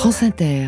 France Inter.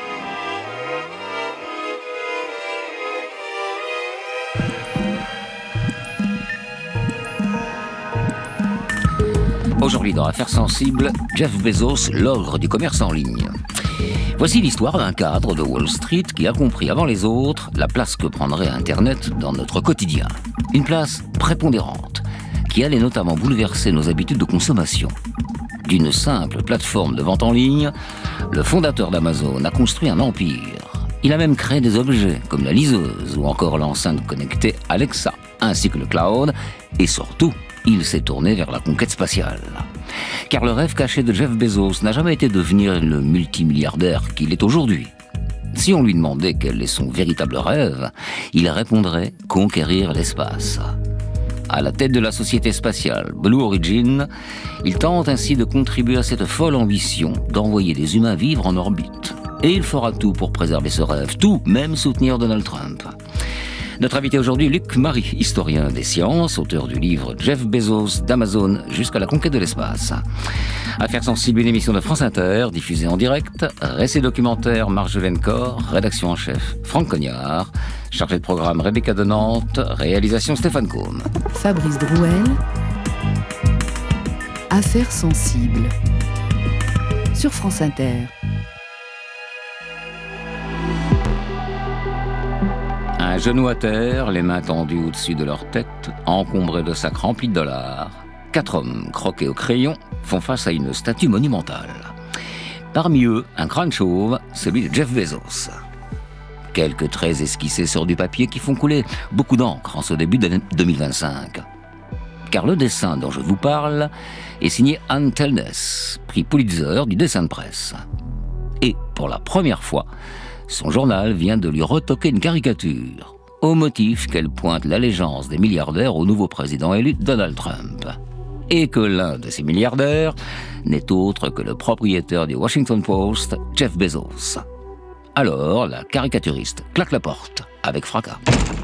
Aujourd'hui dans Affaires sensibles, Jeff Bezos, l'ogre du commerce en ligne. Voici l'histoire d'un cadre de Wall Street qui a compris avant les autres la place que prendrait Internet dans notre quotidien. Une place prépondérante, qui allait notamment bouleverser nos habitudes de consommation. D'une simple plateforme de vente en ligne, le fondateur d'Amazon a construit un empire. Il a même créé des objets comme la liseuse ou encore l'enceinte connectée Alexa, ainsi que le cloud, et surtout, il s'est tourné vers la conquête spatiale. Car le rêve caché de Jeff Bezos n'a jamais été de devenir le multimilliardaire qu'il est aujourd'hui. Si on lui demandait quel est son véritable rêve, il répondrait « conquérir l'espace ». À la tête de la société spatiale Blue Origin, il tente ainsi de contribuer à cette folle ambition d'envoyer des humains vivre en orbite. Et il fera tout pour préserver ce rêve, tout, même soutenir Donald Trump. Notre invité aujourd'hui, Luc Mary, historien des sciences, auteur du livre Jeff Bezos d'Amazon jusqu'à la conquête de l'espace. Affaires sensibles, une émission de France Inter, diffusée en direct, récit documentaire Marjolaine Corr, rédaction en chef Franck Cognard, chargé de programme Rebecca de Nantes, réalisation Stéphane Combe. Fabrice Drouel. Affaires sensibles. Sur France Inter. Un genou à terre, les mains tendues au-dessus de leur tête, encombrés de sacs remplis de dollars, 4 hommes croqués au crayon font face à une statue monumentale. Parmi eux, un crâne chauve, celui de Jeff Bezos. Quelques traits esquissés sur du papier qui font couler beaucoup d'encre en ce début d'année 2025. Car le dessin dont je vous parle est signé Ann Tellness, prix Pulitzer du dessin de presse. Et pour la première fois, son journal vient de lui retoquer une caricature, au motif qu'elle pointe l'allégeance des milliardaires au nouveau président élu Donald Trump. Et que l'un de ces milliardaires n'est autre que le propriétaire du Washington Post, Jeff Bezos. Alors, la caricaturiste claque la porte avec fracas.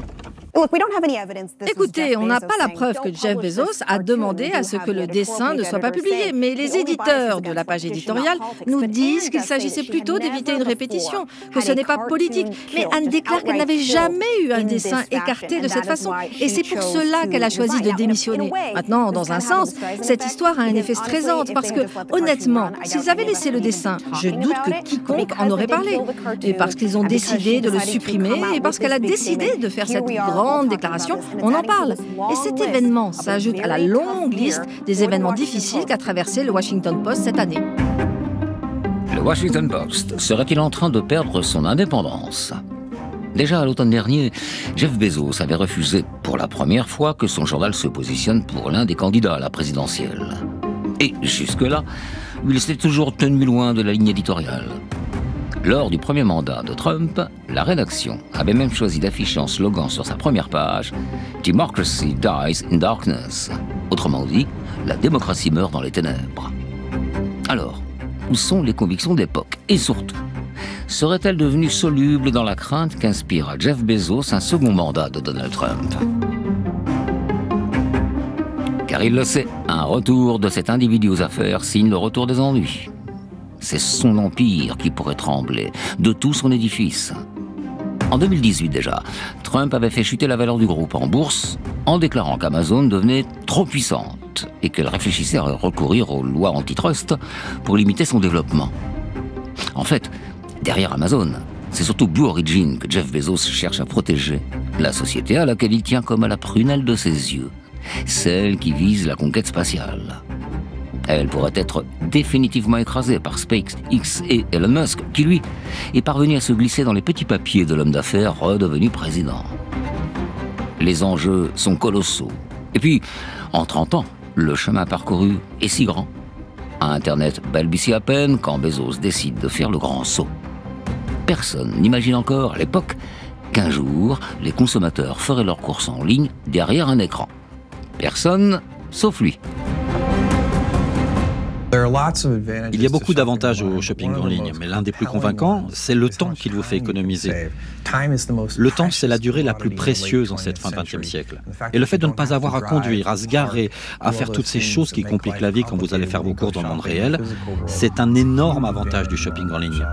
Écoutez, on n'a pas la preuve que Jeff Bezos a demandé à ce que le dessin ne soit pas publié, mais les éditeurs de la page éditoriale nous disent qu'il s'agissait plutôt d'éviter une répétition, que ce n'est pas politique. Mais Anne déclare qu'elle n'avait jamais eu un dessin écarté de cette façon, et c'est pour cela qu'elle a choisi de démissionner. Maintenant, dans un sens, cette histoire a un effet stressant, parce que, honnêtement, s'ils avaient laissé le dessin, je doute que quiconque en aurait parlé. Et parce qu'ils ont décidé de le supprimer, et parce qu'elle a décidé de faire cette grande déclaration, on en parle. Et cet événement s'ajoute à la longue liste des événements difficiles qu'a traversé le Washington Post cette année. Le Washington Post serait-il en train de perdre son indépendance ? Déjà à l'automne dernier, Jeff Bezos avait refusé pour la première fois que son journal se positionne pour l'un des candidats à la présidentielle. Et jusque-là, il s'était toujours tenu loin de la ligne éditoriale. Lors du premier mandat de Trump, la rédaction avait même choisi d'afficher en slogan sur sa première page « Democracy dies in darkness ». Autrement dit, la démocratie meurt dans les ténèbres. Alors, où sont les convictions d'époque ? Et surtout, seraient-elles devenues solubles dans la crainte qu'inspire à Jeff Bezos un second mandat de Donald Trump ? Car il le sait, un retour de cet individu aux affaires signe le retour des ennuis. C'est son empire qui pourrait trembler, de tout son édifice. En 2018 déjà, Trump avait fait chuter la valeur du groupe en bourse en déclarant qu'Amazon devenait trop puissante et qu'elle réfléchissait à recourir aux lois antitrust pour limiter son développement. En fait, derrière Amazon, c'est surtout Blue Origin que Jeff Bezos cherche à protéger, la société à laquelle il tient comme à la prunelle de ses yeux, celle qui vise la conquête spatiale. Elle pourrait être définitivement écrasée par SpaceX et Elon Musk, qui, lui, est parvenu à se glisser dans les petits papiers de l'homme d'affaires redevenu président. Les enjeux sont colossaux. Et puis, en 30 ans, le chemin parcouru est si grand. Internet balbutie à peine quand Bezos décide de faire le grand saut. Personne n'imagine encore, à l'époque, qu'un jour, les consommateurs feraient leurs courses en ligne derrière un écran. Personne, sauf lui. Il y a beaucoup d'avantages au shopping en ligne, mais l'un des plus convaincants, c'est le temps qu'il vous fait économiser. Le temps, c'est la durée la plus précieuse en cette fin de XXe siècle. Et le fait de ne pas avoir à conduire, à se garer, à faire toutes ces choses qui compliquent la vie quand vous allez faire vos courses dans le monde réel, c'est un énorme avantage du shopping en ligne.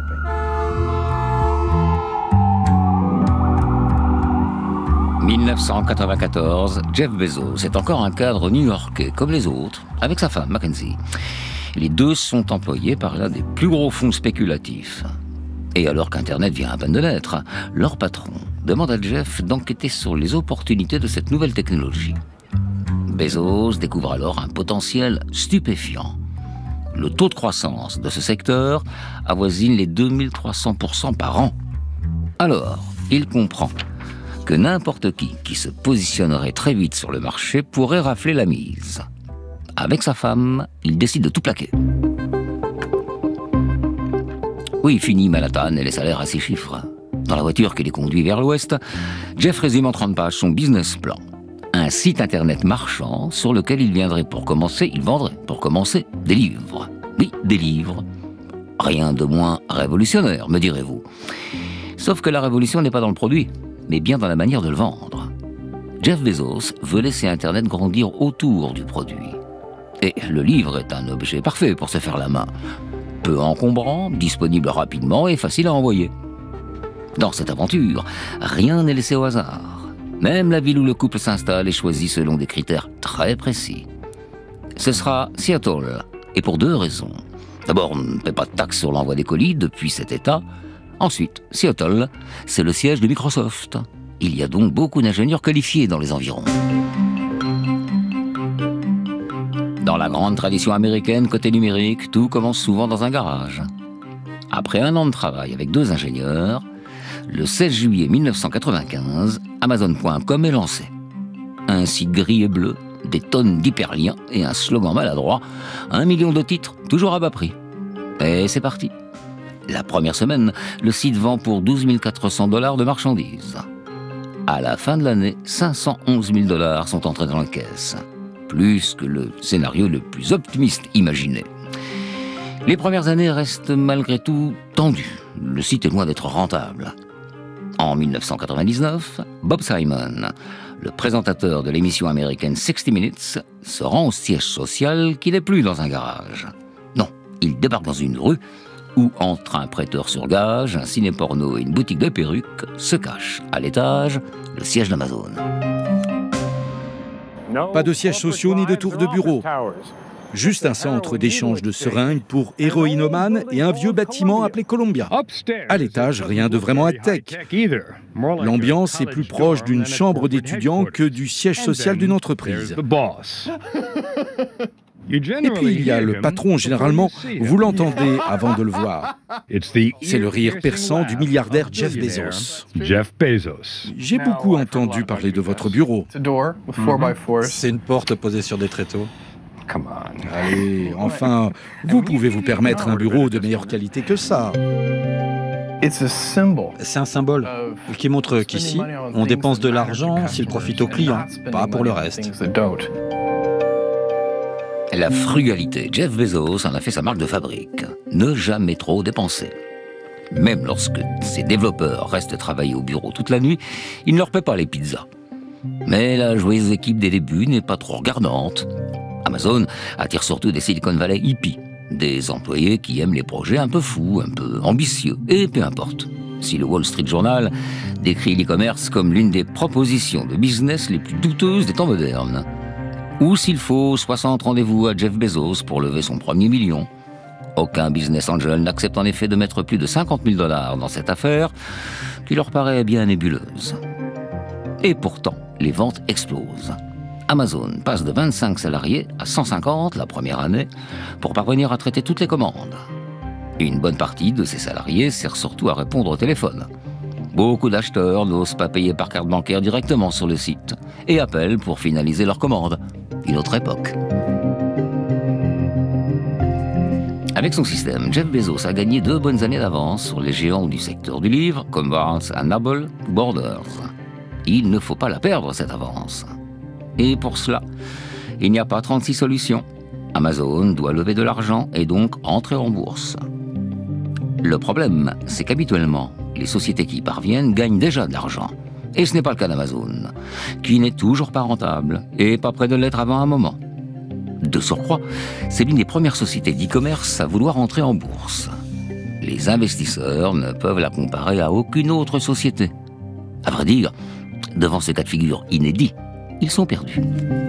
« 1994, Jeff Bezos est encore un cadre new-yorkais comme les autres, avec sa femme Mackenzie. Les deux sont employés par l'un des plus gros fonds spéculatifs. Et alors qu'Internet vient à peine de naître, leur patron demande à Jeff d'enquêter sur les opportunités de cette nouvelle technologie. Bezos découvre alors un potentiel stupéfiant. Le taux de croissance de ce secteur avoisine les 2300% par an. Alors, il comprend que n'importe qui se positionnerait très vite sur le marché pourrait rafler la mise. Avec sa femme, il décide de tout plaquer. Oui, fini Manhattan et les salaires à 6 chiffres. Dans la voiture qui les conduit vers l'ouest, Jeff résume en 30 pages son business plan. Un site internet marchand sur lequel il vendrait pour commencer des livres. Oui, des livres. Rien de moins révolutionnaire, me direz-vous. Sauf que la révolution n'est pas dans le produit, mais bien dans la manière de le vendre. Jeff Bezos veut laisser Internet grandir autour du produit. Et le livre est un objet parfait pour se faire la main. Peu encombrant, disponible rapidement et facile à envoyer. Dans cette aventure, rien n'est laissé au hasard. Même la ville où le couple s'installe est choisie selon des critères très précis. Ce sera Seattle, et pour 2 raisons. D'abord, on ne paie pas de taxes sur l'envoi des colis depuis cet État. Ensuite, Seattle, c'est le siège de Microsoft. Il y a donc beaucoup d'ingénieurs qualifiés dans les environs. Dans la grande tradition américaine côté numérique, tout commence souvent dans un garage. Après 1 an de travail avec 2 ingénieurs, le 16 juillet 1995, Amazon.com est lancé. Un site gris et bleu, des tonnes d'hyperliens et un slogan maladroit, 1 million de titres, toujours à bas prix. Et c'est parti. La première semaine, le site vend pour $12 400 de marchandises. À la fin de l'année, $511 000 sont entrés dans la caisse. Plus que le scénario le plus optimiste imaginé. Les premières années restent malgré tout tendues. Le site est loin d'être rentable. En 1999, Bob Simon, le présentateur de l'émission américaine 60 Minutes, se rend au siège social qui n'est plus dans un garage. Non, il débarque dans une rue où, entre un prêteur sur gage, un ciné-porno et une boutique de perruques, se cache, à l'étage, le siège d'Amazon. Pas de sièges sociaux ni de tours de bureau. Juste un centre d'échange de seringues pour héroïnomanes et un vieux bâtiment appelé Columbia. À l'étage, rien de vraiment high-tech. L'ambiance est plus proche d'une chambre d'étudiants que du siège social d'une entreprise. Et puis il y a le patron, généralement, vous l'entendez avant de le voir. C'est le rire perçant du milliardaire Jeff Bezos. J'ai beaucoup entendu parler de votre bureau. C'est une porte posée sur des tréteaux. Allez, enfin, vous pouvez vous permettre un bureau de meilleure qualité que ça. C'est un symbole qui montre qu'ici, on dépense de l'argent s'il profite aux clients, pas pour le reste. La frugalité, Jeff Bezos en a fait sa marque de fabrique. Ne jamais trop dépenser. Même lorsque ses développeurs restent travailler au bureau toute la nuit, il ne leur paie pas les pizzas. Mais la joyeuse équipe des débuts n'est pas trop regardante. Amazon attire surtout des Silicon Valley hippies, des employés qui aiment les projets un peu fous, un peu ambitieux, et peu importe. Si le Wall Street Journal décrit l'e-commerce comme l'une des propositions de business les plus douteuses des temps modernes, ou s'il faut 60 rendez-vous à Jeff Bezos pour lever son premier million, aucun business angel n'accepte en effet de mettre plus de $50 000 dans cette affaire qui leur paraît bien nébuleuse. Et pourtant, les ventes explosent. Amazon passe de 25 salariés à 150 la première année pour parvenir à traiter toutes les commandes. Une bonne partie de ces salariés sert surtout à répondre au téléphone. Beaucoup d'acheteurs n'osent pas payer par carte bancaire directement sur le site et appellent pour finaliser leur commande. Une autre époque. Avec son système, Jeff Bezos a gagné 2 bonnes années d'avance sur les géants du secteur du livre comme Barnes & Noble ou Borders. Il ne faut pas la perdre, cette avance. Et pour cela, il n'y a pas 36 solutions. Amazon doit lever de l'argent et donc entrer en bourse. Le problème, c'est qu'habituellement, les sociétés qui y parviennent gagnent déjà de l'argent. Et ce n'est pas le cas d'Amazon, qui n'est toujours pas rentable et pas près de l'être avant un moment. De surcroît, c'est l'une des premières sociétés d'e-commerce à vouloir entrer en bourse. Les investisseurs ne peuvent la comparer à aucune autre société. À vrai dire, devant ce cas de figure inédit, ils sont perdus.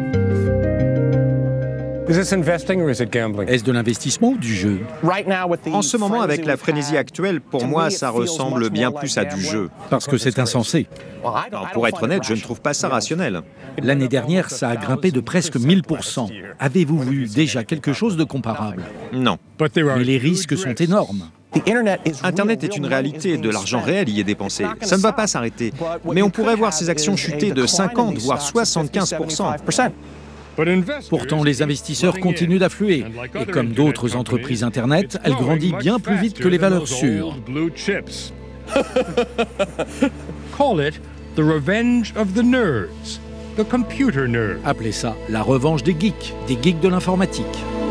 Est-ce de l'investissement ou du jeu? En ce moment, avec la frénésie actuelle, pour moi, ça ressemble bien plus à du jeu. Parce que c'est insensé. Alors, pour être honnête, je ne trouve pas ça rationnel. L'année dernière, ça a grimpé de presque 1000%. Avez-vous vu déjà quelque chose de comparable? Non. Mais les risques sont énormes. Internet est une réalité, de l'argent réel y est dépensé. Ça ne va pas s'arrêter. Mais on pourrait voir ces actions chuter de 50 voire 75%. Pourtant, les investisseurs continuent d'affluer. Et comme d'autres entreprises Internet, elle grandit bien plus vite que les valeurs sûres. Appelez ça la revanche des geeks de l'informatique.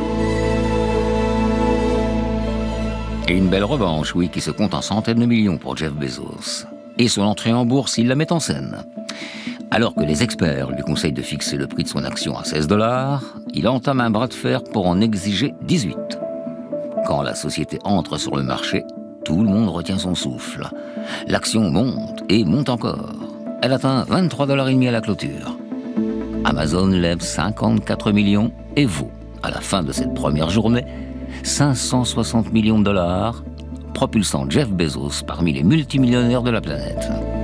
Et une belle revanche, oui, qui se compte en centaines de millions pour Jeff Bezos. Et son entrée en bourse, il la met en scène. Alors que les experts lui conseillent de fixer le prix de son action à $16, il entame un bras de fer pour en exiger 18. Quand la société entre sur le marché, tout le monde retient son souffle. L'action monte et monte encore. Elle atteint $23,5 à la clôture. Amazon lève 54 millions et vaut, à la fin de cette première journée, 560 millions de dollars, propulsant Jeff Bezos parmi les multimillionnaires de la planète.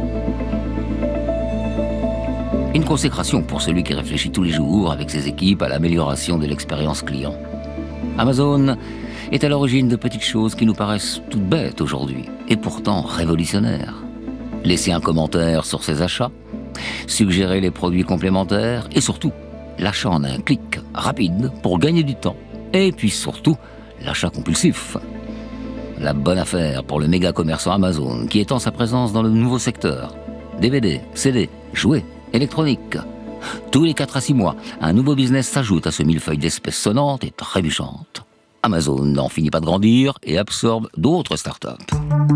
Une consécration pour celui qui réfléchit tous les jours avec ses équipes à l'amélioration de l'expérience client. Amazon est à l'origine de petites choses qui nous paraissent toutes bêtes aujourd'hui, et pourtant révolutionnaires. Laisser un commentaire sur ses achats, suggérer les produits complémentaires, et surtout, l'achat en un clic rapide pour gagner du temps. Et puis surtout, l'achat compulsif. La bonne affaire pour le méga commerçant Amazon qui étend sa présence dans le nouveau secteur. DVD, CD, jouets, électronique. Tous les 4 à 6 mois, un nouveau business s'ajoute à ce millefeuille d'espèces sonnantes et trébuchantes. Amazon n'en finit pas de grandir et absorbe d'autres startups.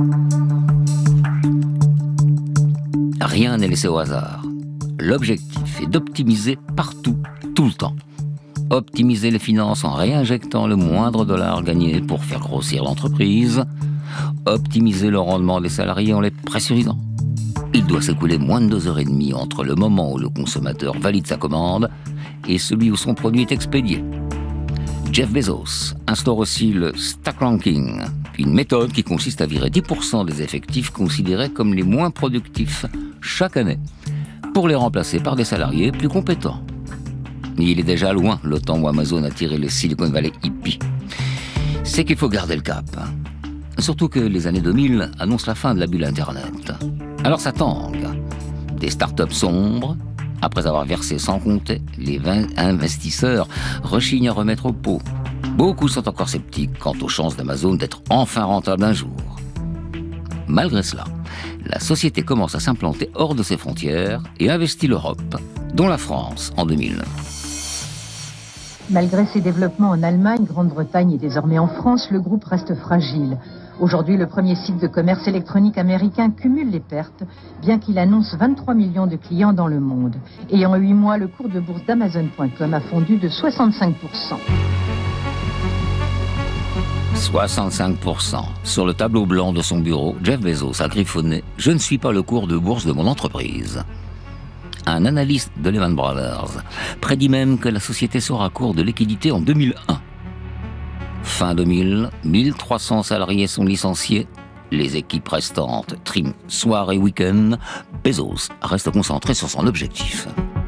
Rien n'est laissé au hasard. L'objectif est d'optimiser partout, tout le temps. Optimiser les finances en réinjectant le moindre dollar gagné pour faire grossir l'entreprise. Optimiser le rendement des salariés en les pressurisant. Il doit s'écouler moins de 2 heures et demie entre le moment où le consommateur valide sa commande et celui où son produit est expédié. Jeff Bezos instaure aussi le stack ranking, une méthode qui consiste à virer 10% des effectifs considérés comme les moins productifs chaque année, pour les remplacer par des salariés plus compétents. Il est déjà loin le temps où Amazon a tiré le Silicon Valley hippie. C'est qu'il faut garder le cap. Surtout que les années 2000 annoncent la fin de la bulle Internet. Alors ça tangue. Des startups sombres, après avoir versé sans compter, les 20 investisseurs rechignent à remettre au pot. Beaucoup sont encore sceptiques quant aux chances d'Amazon d'être enfin rentable un jour. Malgré cela, la société commence à s'implanter hors de ses frontières et investit l'Europe, dont la France en 2000. Malgré ses développements en Allemagne, Grande-Bretagne et désormais en France, le groupe reste fragile. Aujourd'hui, le premier site de commerce électronique américain cumule les pertes, bien qu'il annonce 23 millions de clients dans le monde. Et en 8 mois, le cours de bourse d'Amazon.com a fondu de 65%. 65%. Sur le tableau blanc de son bureau, Jeff Bezos a griffonné « Je ne suis pas le cours de bourse de mon entreprise ». Un analyste de Lehman Brothers prédit même que la société sera à court de liquidité en 2001. Fin 2000, 1300 salariés sont licenciés. Les équipes restantes triment soir et week-end. Bezos reste concentré sur son objectif.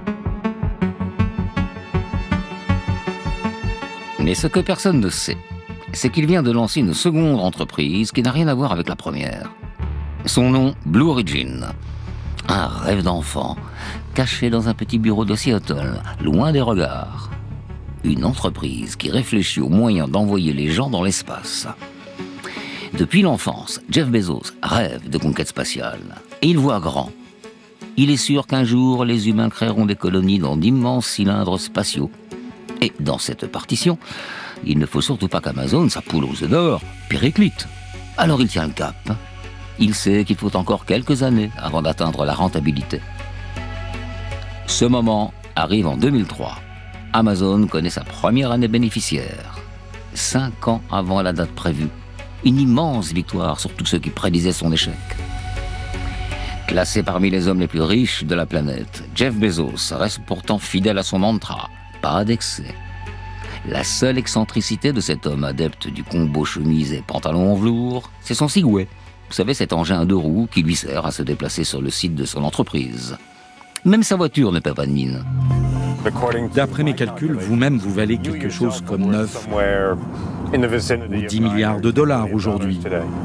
Mais ce que personne ne sait, c'est qu'il vient de lancer une seconde entreprise qui n'a rien à voir avec la première. Son nom, Blue Origin. Un rêve d'enfant, caché dans un petit bureau de Seattle, loin des regards. Une entreprise qui réfléchit aux moyens d'envoyer les gens dans l'espace. Depuis l'enfance, Jeff Bezos rêve de conquête spatiale. Et il voit grand. Il est sûr qu'un jour, les humains créeront des colonies dans d'immenses cylindres spatiaux. Et dans cette partition, il ne faut surtout pas qu'Amazon, sa poule aux œufs d'or, périclite. Alors il tient le cap. Il sait qu'il faut encore quelques années avant d'atteindre la rentabilité. Ce moment arrive en 2003. Amazon connaît sa première année bénéficiaire. 5 ans avant la date prévue. Une immense victoire sur tous ceux qui prédisaient son échec. Classé parmi les hommes les plus riches de la planète, Jeff Bezos reste pourtant fidèle à son mantra. Pas d'excès. La seule excentricité de cet homme adepte du combo chemise et pantalon en velours, c'est son Segway. Vous savez, cet engin à 2 roues qui lui sert à se déplacer sur le site de son entreprise. Même sa voiture ne paie pas de mine. D'après mes calculs, vous-même, vous valez quelque chose comme 9 ou 10 milliards de dollars aujourd'hui.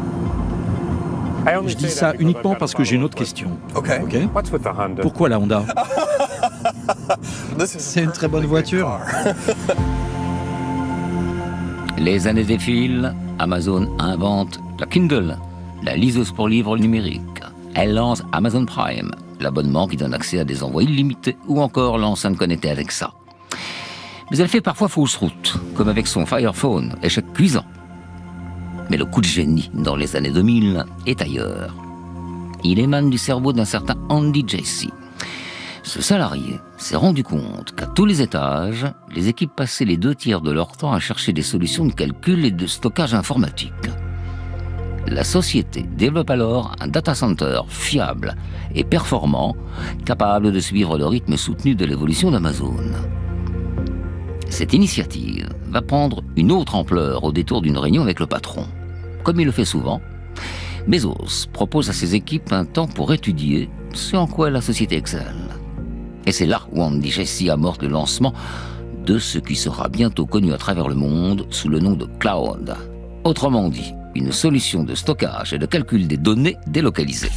Je dis ça uniquement parce que j'ai une autre question. Ok ? Pourquoi la Honda ? C'est une très bonne voiture. Les années défilent, Amazon invente la Kindle, la liseuse pour livres numériques. Elle lance Amazon Prime, l'abonnement qui donne accès à des envois illimités, ou encore l'enceinte connectée Alexa. Mais elle fait parfois fausse route, comme avec son Fire Phone, échec cuisant. Mais le coup de génie dans les années 2000 est ailleurs. Il émane du cerveau d'un certain Andy Jassy. Ce salarié s'est rendu compte qu'à tous les étages, les équipes passaient les 2/3 de leur temps à chercher des solutions de calcul et de stockage informatique. La société développe alors un data center fiable et performant, capable de suivre le rythme soutenu de l'évolution d'Amazon. Cette initiative va prendre une autre ampleur au détour d'une réunion avec le patron. Comme il le fait souvent, Bezos propose à ses équipes un temps pour étudier ce en quoi la société excelle. Et c'est là où Andy Jassy amorce le lancement de ce qui sera bientôt connu à travers le monde sous le nom de cloud. Autrement dit, une solution de stockage et de calcul des données délocalisées.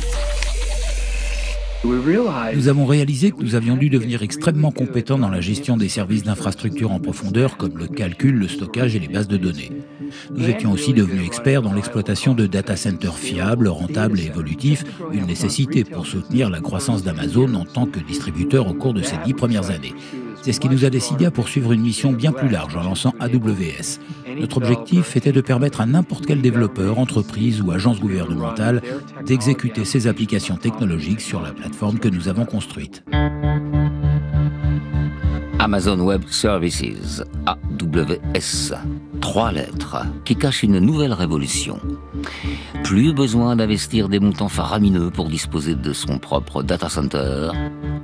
Nous avons réalisé que nous avions dû devenir extrêmement compétents dans la gestion des services d'infrastructure en profondeur comme le calcul, le stockage et les bases de données. Nous étions aussi devenus experts dans l'exploitation de data centers fiables, rentables et évolutifs, une nécessité pour soutenir la croissance d'Amazon en tant que distributeur au cours de ces 10 premières années. C'est ce qui nous a décidé à poursuivre une mission bien plus large en lançant AWS. Notre objectif était de permettre à n'importe quel développeur, entreprise ou agence gouvernementale d'exécuter ses applications technologiques sur la plateforme que nous avons construite. Amazon Web Services, AWS. 3 lettres qui cachent une nouvelle révolution. Plus besoin d'investir des montants faramineux pour disposer de son propre data center.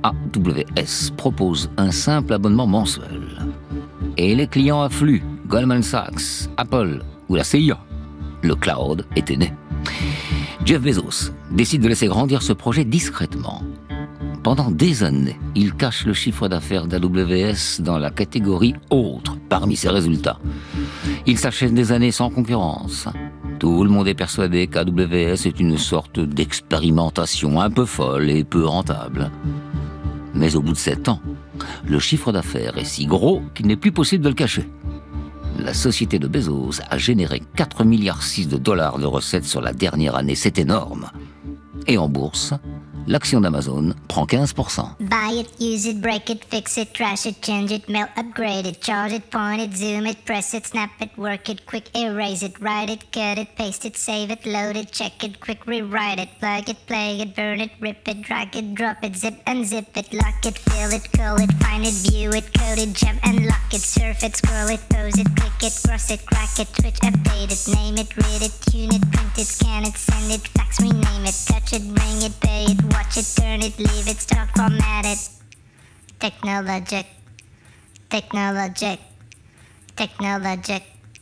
AWS propose un simple abonnement mensuel. Et les clients affluent, Goldman Sachs, Apple ou la CIA. Le cloud était né. Jeff Bezos décide de laisser grandir ce projet discrètement. Pendant des années, il cache le chiffre d'affaires d'AWS dans la catégorie « Autres » parmi ses résultats. Il s'achète des années sans concurrence. Tout le monde est persuadé qu'AWS est une sorte d'expérimentation un peu folle et peu rentable. Mais au bout de 7 ans, le chiffre d'affaires est si gros qu'il n'est plus possible de le cacher. La société de Bezos a généré 4,6 milliards de recettes sur la dernière année, c'est énorme. Et en bourse, l'action d'Amazon prend 15%. Buy it, use it, break it, fix it, trash it, change it, mail, upgrade it, charge it, point it, zoom it, press it, snap it, work it, quick erase it, write it, cut it, paste it, save it, load it, check it, quick rewrite it, plug it, play it, burn it, rip it, drag it, drop it, zip unzip it, lock it, fill it, curl it, find it, view it, code it, jump and lock it, surf it, scroll it, pose it, click it, cross it, crack it, switch, update it, name it, read it, tune it, print it, scan it, send it, fax, rename it, touch it, ring it, pay it, watch it, turn it, leave it, start, format it. Technologic, technologic, technologic,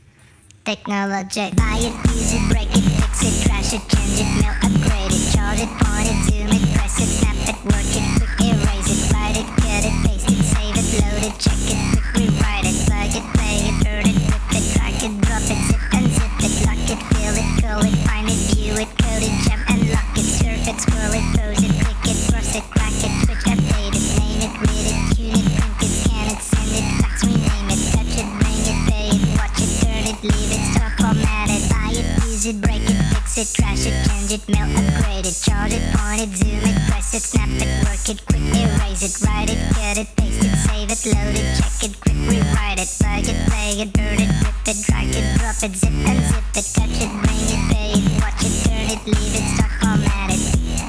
technologic. Buy it, use it, break it, fix it, trash it, change it, mail, upgrade it, charge it, point it, zoom it, press it, snap it, work it, quick erase it, write it, cut it, paste it, save it, load it, check it, quick rewrite it, plug it, play it, burn it, rip it, drag it, drop it, zip unzip it, lock it, fill it, curl it, find it, view it, code it, jump and lock it, surf it, scroll it, pose it, click it, cross it, crack it, switch, update it, name it, read it, tune it, print it, scan it, send it, fax, rename it, touch it, ring it, pay it, watch it, turn it, leave it, start, format it, buy it, use it, break it, fix it, trash it, change it, mail, upgrade it, charge it, point it, zoom it, press it, snap it, work it, quick erase it, write it, cut it, paste it, save save it, load it, check it, quick rewrite it, plug it, play it, burn it, rip it, drag it, drop it, zip and zip it, touch it, bring it, pay it, watch it, turn it, leave it, start format it.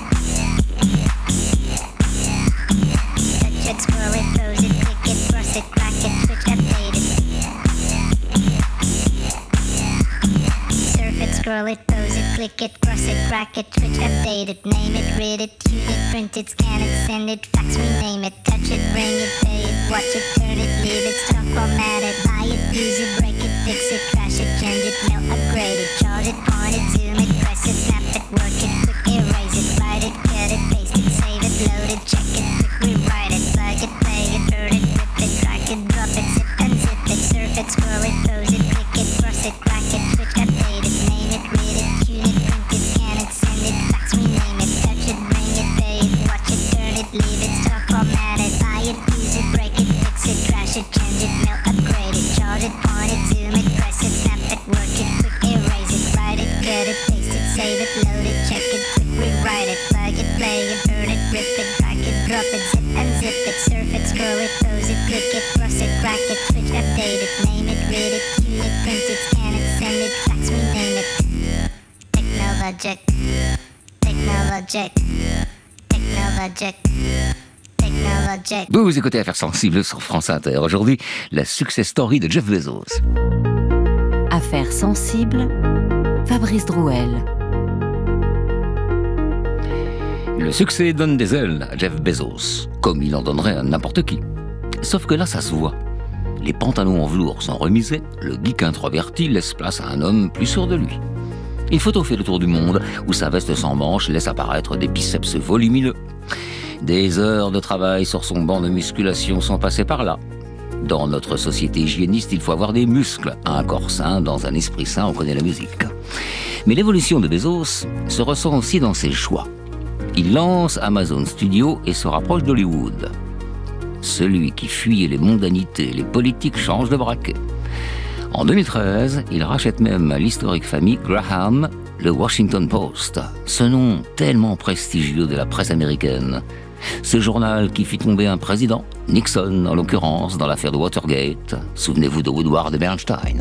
Touch it, scroll it, pose it, click it, cross it, crack it, switch, update it. Surf it, scroll it, pose it, click it, cross it, crack it, switch, update it, name it, read it, tune it, print it, scan it, send it, fax, rename it, touch it, bring it, pay it, watch it, turn it, leave it, stop, format it, buy it, use it, break it, fix it, trash it, change it, mail, upgrade it, charge it, point it, zoom it, press it, snap it, work it, quick erase it, write it, cut it, paste it, save it, load it, check it, quick rewrite it, plug it, play it, burn it, rip it, drag it, drop it, zip and zip it, surf it, scroll it, pose it, click it, cross it, crack it, switch, update it, name it, read it, tune it, print it, scan it, send it, fax, rename it, touch it, bring it, pay it, watch it, turn it, leave it, stop, format it, buy it, use it, break it, fix it, trash it, change it, mail, upgrade it, charge it, point it, zoom it, press it, snap it, work it, quick erase it, write it, cut it, paste it, save it, load it, check it, quick rewrite it, plug it, play it, burn it, rip it, drag it, drop it, zip and zip it, surf it, scroll it, pose it, click it, cross it, crack it, switch, update it, name it, read it, tune it, print it, scan it, send it, fax, rename it. Technologic, technologic, technologic, technologic. Vous écoutez Affaires sensibles sur France Inter. Aujourd'hui, la success story de Jeff Bezos. Affaires sensibles, Fabrice Drouel. Le succès donne des ailes à Jeff Bezos, comme il en donnerait à n'importe qui. Sauf que là, ça se voit. Les pantalons en velours sont remisés, le geek introverti laisse place à un homme plus sûr de lui. Il photofait le tour du monde, où sa veste sans manches laisse apparaître des biceps volumineux. Des heures de travail sur son banc de musculation sont passées par là. Dans notre société hygiéniste, il faut avoir des muscles. Un corps sain, dans un esprit sain, on connaît la musique. Mais l'évolution de Bezos se ressent aussi dans ses choix. Il lance Amazon Studios et se rapproche d'Hollywood. Celui qui fuyait les mondanités, les politiques change de braquet. En 2013, il rachète même l'historique famille Graham, le Washington Post, ce nom tellement prestigieux de la presse américaine. Ce journal qui fit tomber un président, Nixon en l'occurrence, dans l'affaire de Watergate. Souvenez-vous de Woodward et Bernstein.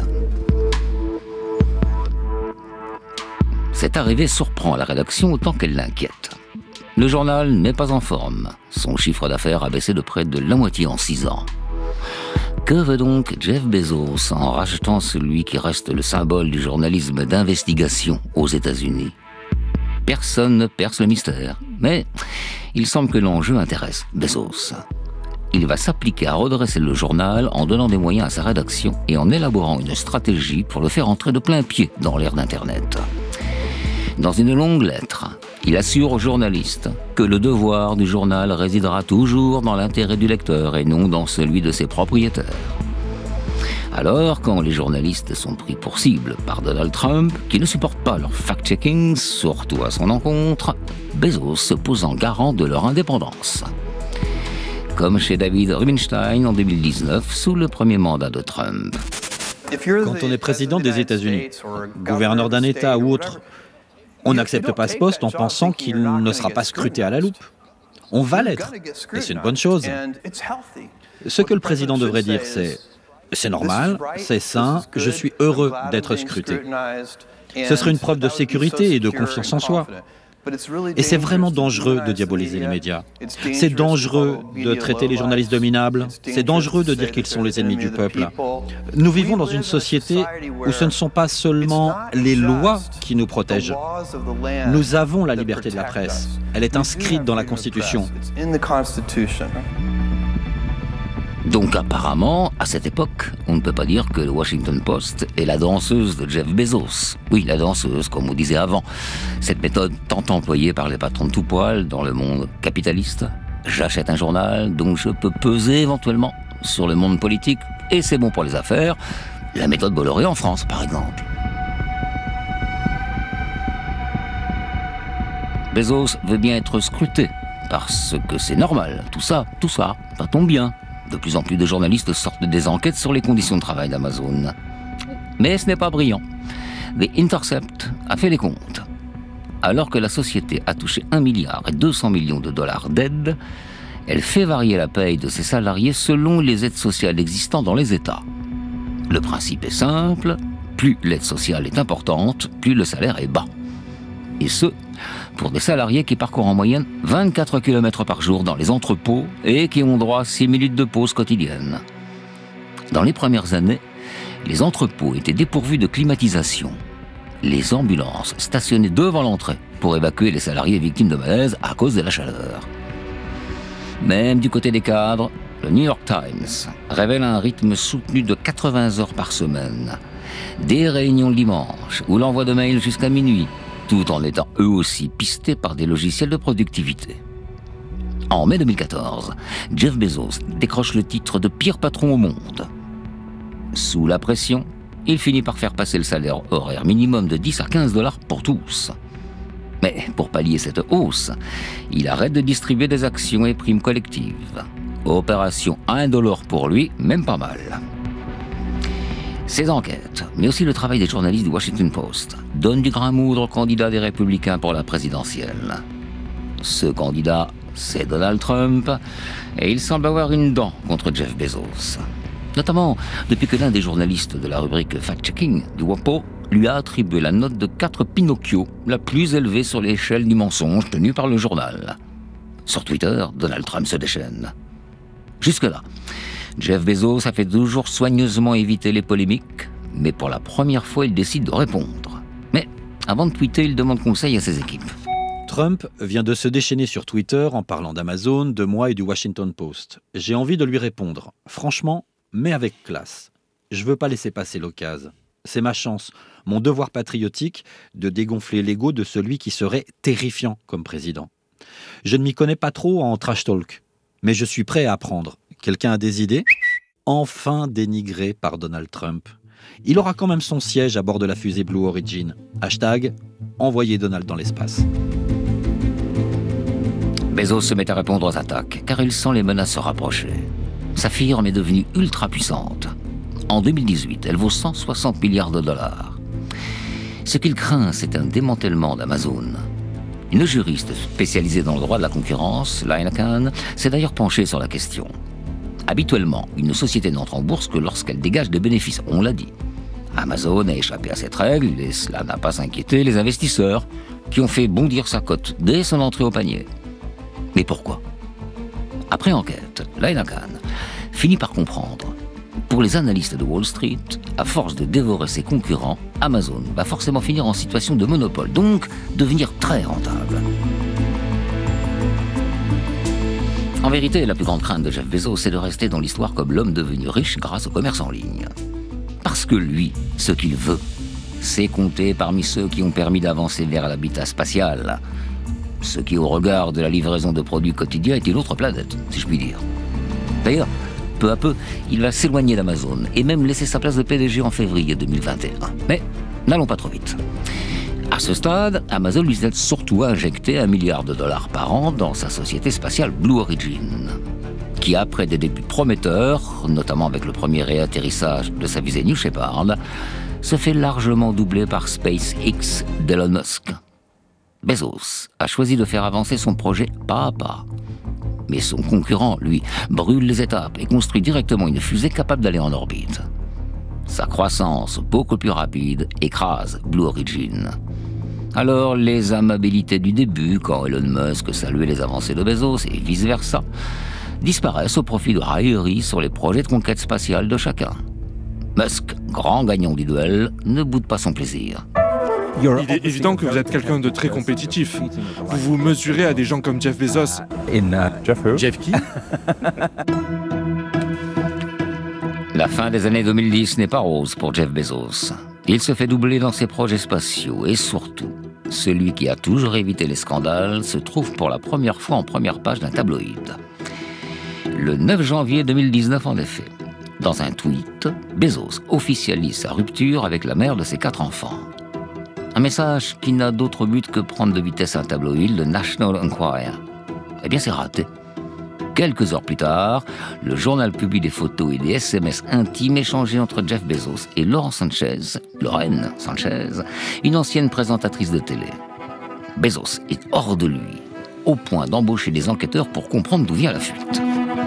Cette arrivée surprend la rédaction autant qu'elle l'inquiète. Le journal n'est pas en forme. Son chiffre d'affaires a baissé de près de la moitié en 6 ans. Que veut donc Jeff Bezos en rachetant celui qui reste le symbole du journalisme d'investigation aux États-Unis ? Personne ne perce le mystère, mais il semble que l'enjeu intéresse Bezos. Il va s'appliquer à redresser le journal en donnant des moyens à sa rédaction et en élaborant une stratégie pour le faire entrer de plein pied dans l'ère d'Internet. Dans une longue lettre, il assure aux journalistes que le devoir du journal résidera toujours dans l'intérêt du lecteur et non dans celui de ses propriétaires. Alors, quand les journalistes sont pris pour cible par Donald Trump, qui ne supporte pas leur fact-checking, surtout à son encontre, Bezos se pose en garant de leur indépendance. Comme chez David Rubenstein en 2019, sous le premier mandat de Trump. Quand on est président des États-Unis, gouverneur d'un État ou autre, on n'accepte pas ce poste en pensant qu'il ne sera pas scruté à la loupe. On va l'être, et c'est une bonne chose. Ce que le président devrait dire, c'est normal, c'est sain, je suis heureux d'être scruté. Ce serait une preuve de sécurité et de confiance en soi. Et c'est vraiment dangereux de diaboliser les médias. C'est dangereux de traiter les journalistes de minables. C'est dangereux de dire qu'ils sont les ennemis du peuple. Nous vivons dans une société où ce ne sont pas seulement les lois qui nous protègent. Nous avons la liberté de la presse. Elle est inscrite dans la Constitution. Donc apparemment, à cette époque, on ne peut pas dire que le Washington Post est la danseuse de Jeff Bezos. Oui, la danseuse, comme on disait avant. Cette méthode tant employée par les patrons de tout poil dans le monde capitaliste. J'achète un journal, donc je peux peser éventuellement sur le monde politique, et c'est bon pour les affaires. La méthode Bolloré en France, par exemple. Bezos veut bien être scruté, parce que c'est normal. Tout ça, ça tombe bien. De plus en plus de journalistes sortent des enquêtes sur les conditions de travail d'Amazon. Mais ce n'est pas brillant. The Intercept a fait les comptes. Alors que la société a touché 1,2 milliard de dollars d'aide, Elle fait varier la paye de ses salariés selon les aides sociales existantes dans les États. Le principe est simple, plus l'aide sociale est importante, plus le salaire est bas. Et ce, pour des salariés qui parcourent en moyenne 24 km par jour dans les entrepôts et qui ont droit à 6 minutes de pause quotidienne. Dans les premières années, les entrepôts étaient dépourvus de climatisation. Les ambulances stationnaient devant l'entrée pour évacuer les salariés victimes de malaise à cause de la chaleur. Même du côté des cadres, le New York Times révèle un rythme soutenu de 80 heures par semaine, des réunions le dimanche ou l'envoi de mails jusqu'à minuit, tout en étant eux aussi pistés par des logiciels de productivité. En mai 2014, Jeff Bezos décroche le titre de pire patron au monde. Sous la pression, il finit par faire passer le salaire horaire minimum de 10 à 15 $ pour tous. Mais pour pallier cette hausse, il arrête de distribuer des actions et primes collectives. Opération $1 pour lui, même pas mal. Ces enquêtes, mais aussi le travail des journalistes du Washington Post, donnent du grain à moudre au candidat des Républicains pour la présidentielle. Ce candidat, c'est Donald Trump, et il semble avoir une dent contre Jeff Bezos. Notamment depuis que l'un des journalistes de la rubrique Fact-Checking du WAPO lui a attribué la note de 4 Pinocchio, la plus élevée sur l'échelle du mensonge tenue par le journal. Sur Twitter, Donald Trump se déchaîne. Jusque-là, Jeff Bezos a fait toujours soigneusement éviter les polémiques, mais pour la première fois, il décide de répondre. Mais avant de tweeter, il demande conseil à ses équipes. Trump vient de se déchaîner sur Twitter en parlant d'Amazon, de moi et du Washington Post. J'ai envie de lui répondre, franchement, mais avec classe. Je veux pas laisser passer l'occasion. C'est ma chance, mon devoir patriotique de dégonfler l'ego de celui qui serait terrifiant comme président. Je ne m'y connais pas trop en trash talk, mais je suis prêt à apprendre. Quelqu'un a des idées ? Enfin dénigré par Donald Trump. Il aura quand même son siège à bord de la fusée Blue Origin. # envoyer Donald dans l'espace. Bezos se met à répondre aux attaques, car il sent les menaces se rapprocher. Sa firme est devenue ultra puissante. En 2018, elle vaut 160 milliards $. Ce qu'il craint, c'est un démantèlement d'Amazon. Une juriste spécialisée dans le droit de la concurrence, Lina Khan, s'est d'ailleurs penchée sur la question. Habituellement, une société n'entre en bourse que lorsqu'elle dégage des bénéfices, on l'a dit. Amazon a échappé à cette règle et cela n'a pas inquiété les investisseurs qui ont fait bondir sa cote dès son entrée au panier. Mais pourquoi ? Après enquête, Lina Khan finit par comprendre. Pour les analystes de Wall Street, à force de dévorer ses concurrents, Amazon va forcément finir en situation de monopole, donc devenir très rentable. En vérité, la plus grande crainte de Jeff Bezos, c'est de rester dans l'histoire comme l'homme devenu riche grâce au commerce en ligne. Parce que lui, ce qu'il veut, c'est compter parmi ceux qui ont permis d'avancer vers l'habitat spatial. Ce qui, au regard de la livraison de produits quotidiens, est une autre planète, si je puis dire. D'ailleurs, peu à peu, il va s'éloigner d'Amazon et même laisser sa place de PDG en février 2021. Mais n'allons pas trop vite. À ce stade, Amazon lui aide surtout à injecter $1 milliard par an dans sa société spatiale Blue Origin, qui, après des débuts prometteurs, notamment avec le premier réatterrissage de sa visée New Shepard, se fait largement doubler par SpaceX d'Elon Musk. Bezos a choisi de faire avancer son projet pas à pas. Mais son concurrent, lui, brûle les étapes et construit directement une fusée capable d'aller en orbite. Sa croissance, beaucoup plus rapide, écrase Blue Origin. Alors, les amabilités du début, quand Elon Musk saluait les avancées de Bezos et vice-versa, disparaissent au profit de railleries sur les projets de conquête spatiale de chacun. Musk, grand gagnant du duel, ne boude pas son plaisir. Il est évident que vous êtes quelqu'un de très compétitif. Vous vous mesurez à des gens comme Jeff Bezos. Jeff qui ? La fin des années 2010 n'est pas rose pour Jeff Bezos. Il se fait doubler dans ses projets spatiaux et surtout, celui qui a toujours évité les scandales se trouve pour la première fois en première page d'un tabloïd. Le 9 janvier 2019 en effet, dans un tweet, Bezos officialise sa rupture avec la mère de ses 4 enfants. Un message qui n'a d'autre but que prendre de vitesse un tabloïd, le National Enquirer. Eh bien, c'est raté. Quelques heures plus tard, le journal publie des photos et des SMS intimes échangés entre Jeff Bezos et Lorraine Sanchez, une ancienne présentatrice de télé. Bezos est hors de lui. au point d'embaucher des enquêteurs pour comprendre d'où vient la fuite.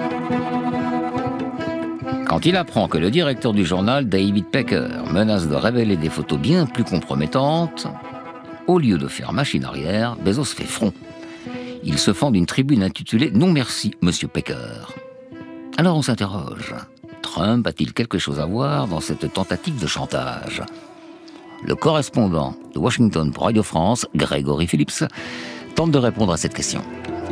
Quand il apprend que le directeur du journal, David Pecker, menace de révéler des photos bien plus compromettantes, au lieu de faire machine arrière, Bezos fait front. Il se fend d'une tribune intitulée « Non merci, Monsieur Pecker ». Alors on s'interroge, Trump a-t-il quelque chose à voir dans cette tentative de chantage ? Le correspondant de Washington pour Radio France, Gregory Phillips, tente de répondre à cette question.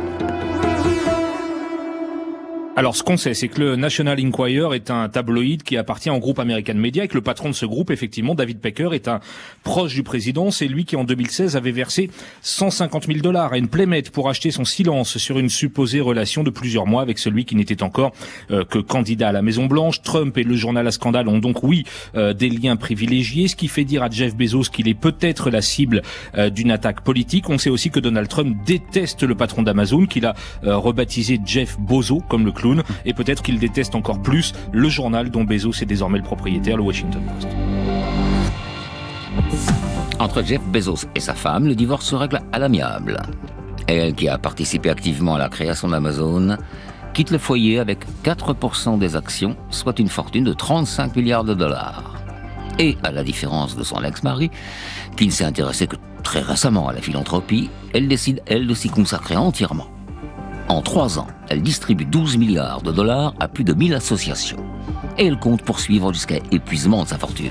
Alors, ce qu'on sait, c'est que le National Enquirer est un tabloïd qui appartient au groupe American Media et que le patron de ce groupe, effectivement, David Pecker, est un proche du président. C'est lui qui, en 2016, avait versé $150 000 à une Playmate pour acheter son silence sur une supposée relation de plusieurs mois avec celui qui n'était encore que candidat à la Maison-Blanche. Trump et le journal à scandale ont donc, des liens privilégiés, ce qui fait dire à Jeff Bezos qu'il est peut-être la cible d'une attaque politique. On sait aussi que Donald Trump déteste le patron d'Amazon, qu'il a rebaptisé Jeff Bozo, comme le clown. Et peut-être qu'il déteste encore plus le journal dont Bezos est désormais le propriétaire, le Washington Post. Entre Jeff Bezos et sa femme, le divorce se règle à l'amiable. Elle, qui a participé activement à la création d'Amazon, quitte le foyer avec 4% des actions, soit une fortune de $35 milliards. Et à la différence de son ex-mari, qui ne s'est intéressé que très récemment à la philanthropie, elle décide, elle, de s'y consacrer entièrement. En 3 ans, elle distribue $12 milliards à plus de 1000 associations. Et elle compte poursuivre jusqu'à épuisement de sa fortune.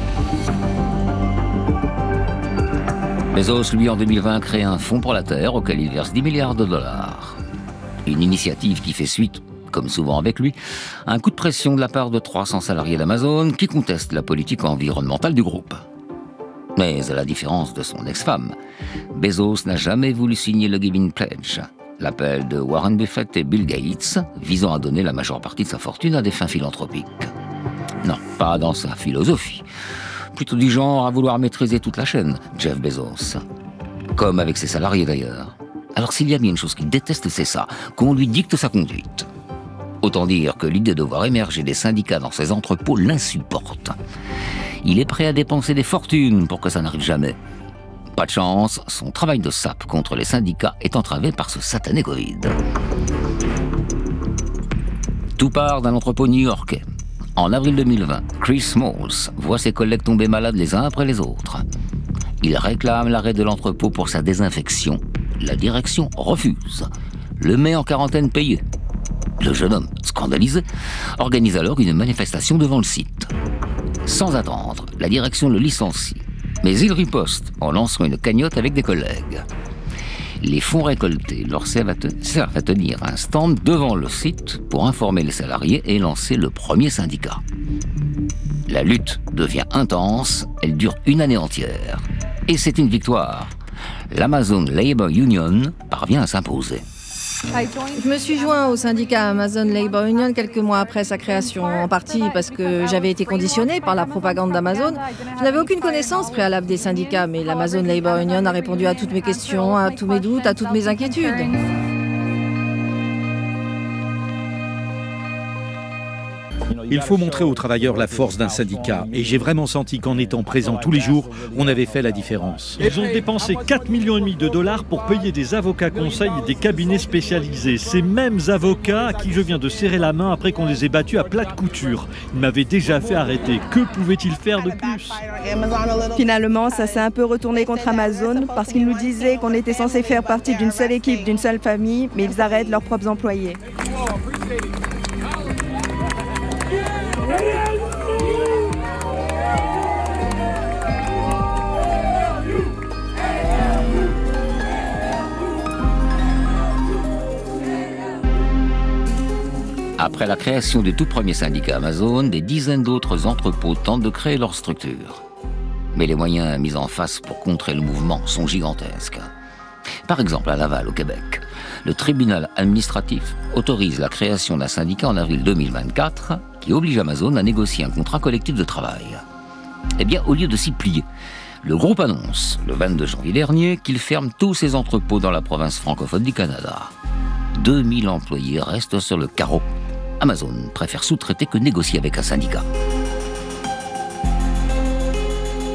Bezos, lui, en 2020, crée un fonds pour la Terre auquel il verse $10 milliards. Une initiative qui fait suite, comme souvent avec lui, à un coup de pression de la part de 300 salariés d'Amazon qui contestent la politique environnementale du groupe. Mais à la différence de son ex-femme, Bezos n'a jamais voulu signer le Giving Pledge, l'appel de Warren Buffett et Bill Gates visant à donner la majeure partie de sa fortune à des fins philanthropiques. Non, pas dans sa philosophie. Plutôt du genre à vouloir maîtriser toute la chaîne, Jeff Bezos. Comme avec ses salariés d'ailleurs. Alors s'il y a bien une chose qu'il déteste, c'est ça, qu'on lui dicte sa conduite. Autant dire que l'idée de voir émerger des syndicats dans ses entrepôts l'insupporte. Il est prêt à dépenser des fortunes pour que ça n'arrive jamais. Pas de chance, son travail de sape contre les syndicats est entravé par ce satané Covid. Tout part d'un entrepôt new-yorkais. En avril 2020, Chris Smalls voit ses collègues tomber malades les uns après les autres. Il réclame l'arrêt de l'entrepôt pour sa désinfection. La direction refuse. Le met en quarantaine payée. Le jeune homme, scandalisé, organise alors une manifestation devant le site. Sans attendre, la direction le licencie. Mais il riposte en lançant une cagnotte avec des collègues. Les fonds récoltés leur servent à tenir un stand devant le site pour informer les salariés et lancer le premier syndicat. La lutte devient intense, elle dure une année entière. Et c'est une victoire. L'Amazon Labor Union parvient à s'imposer. Je me suis joint au syndicat Amazon Labor Union quelques mois après sa création, en partie parce que j'avais été conditionné par la propagande d'Amazon. Je n'avais aucune connaissance préalable des syndicats, mais l'Amazon Labor Union a répondu à toutes mes questions, à tous mes doutes, à toutes mes inquiétudes. Il faut montrer aux travailleurs la force d'un syndicat. Et j'ai vraiment senti qu'en étant présent tous les jours, on avait fait la différence. Ils ont dépensé $4,5 millions pour payer des avocats conseils et des cabinets spécialisés. Ces mêmes avocats à qui je viens de serrer la main après qu'on les ait battus à plate couture. Ils m'avaient déjà fait arrêter. Que pouvaient-ils faire de plus ? Finalement, ça s'est un peu retourné contre Amazon parce qu'ils nous disaient qu'on était censé faire partie d'une seule équipe, d'une seule famille, mais ils arrêtent leurs propres employés. Après la création du tout premier syndicat Amazon, des dizaines d'autres entrepôts tentent de créer leur structure. Mais les moyens mis en face pour contrer le mouvement sont gigantesques. Par exemple, à Laval, au Québec, le tribunal administratif autorise la création d'un syndicat en avril 2024 qui oblige Amazon à négocier un contrat collectif de travail. Eh bien, au lieu de s'y plier, le groupe annonce, le 22 janvier dernier, qu'il ferme tous ses entrepôts dans la province francophone du Canada. 2000 employés restent sur le carreau. Amazon préfère sous-traiter que négocier avec un syndicat.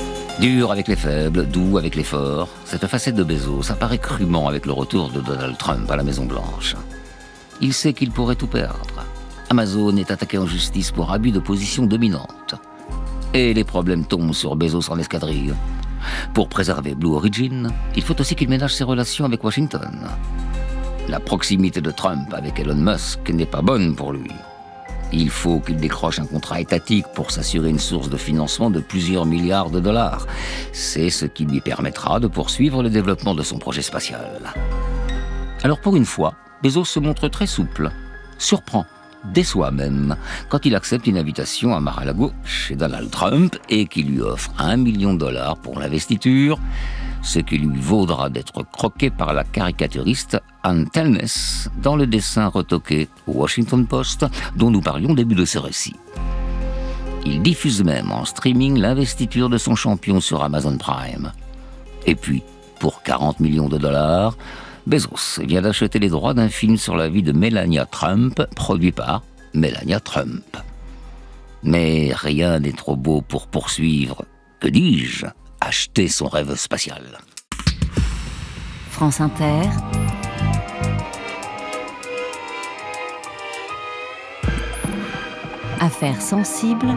Dur avec les faibles, doux avec les forts, cette facette de Bezos apparaît crûment avec le retour de Donald Trump à la Maison-Blanche. Il sait qu'il pourrait tout perdre. Amazon est attaqué en justice pour abus de position dominante. Et les problèmes tombent sur Bezos en escadrille. Pour préserver Blue Origin, il faut aussi qu'il ménage ses relations avec Washington. La proximité de Trump avec Elon Musk n'est pas bonne pour lui. Il faut qu'il décroche un contrat étatique pour s'assurer une source de financement de plusieurs milliards de dollars. C'est ce qui lui permettra de poursuivre le développement de son projet spatial. Alors pour une fois, Bezos se montre très souple, surprend, déçoit même, quand il accepte une invitation à Mar-a-Lago chez Donald Trump et qu'il lui offre $1 million pour l'investiture, ce qui lui vaudra d'être croqué par la caricaturiste Ann Tellnes dans le dessin retoqué au Washington Post dont nous parlions au début de ce récit. Il diffuse même en streaming l'investiture de son champion sur Amazon Prime. Et puis, pour $40 millions, Bezos vient d'acheter les droits d'un film sur la vie de Melania Trump, produit par Melania Trump. Mais rien n'est trop beau pour poursuivre, que dis-je, acheter son rêve spatial. France Inter. Affaires sensibles.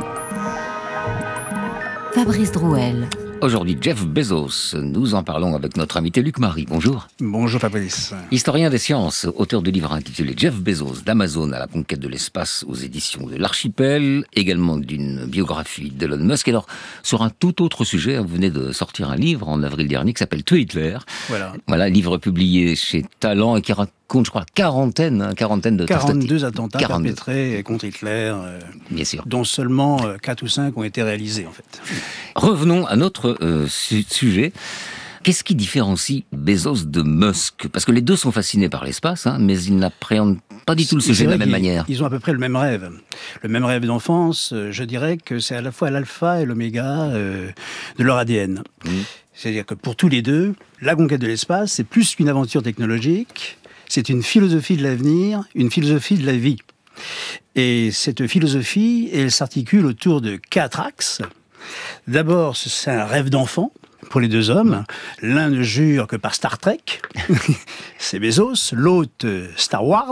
Fabrice Drouel. Aujourd'hui, Jeff Bezos. Nous en parlons avec notre invité Luc Marie. Bonjour. Bonjour Fabrice. Historien des sciences, auteur de livres intitulés Jeff Bezos, d'Amazon à la conquête de l'espace aux éditions de l'Archipel, également d'une biographie d'Elon Musk. Alors, sur un tout autre sujet, vous venez de sortir un livre en avril dernier qui s'appelle Tuer Hitler. Voilà, livre publié chez Talent et qui raconte, je crois, quarantaine de 42 attentats perpétrés contre Hitler, bien sûr, dont seulement 4 ou 5 ont été réalisés en fait. Revenons à notre sujet. Qu'est-ce qui différencie Bezos de Musk? Parce que les deux sont fascinés par l'espace, mais ils n'appréhendent pas du tout le sujet de la même manière. Ils ont à peu près le même rêve. Le même rêve d'enfance, je dirais que c'est à la fois l'alpha et l'oméga de leur ADN. C'est-à-dire que pour tous les deux, la conquête de l'espace, c'est plus qu'une aventure technologique, c'est une philosophie de l'avenir, une philosophie de la vie. Et cette philosophie, elle s'articule autour de 4 axes. D'abord, c'est un rêve d'enfant pour les deux hommes. L'un ne jure que par Star Trek, c'est Bezos. L'autre, Star Wars,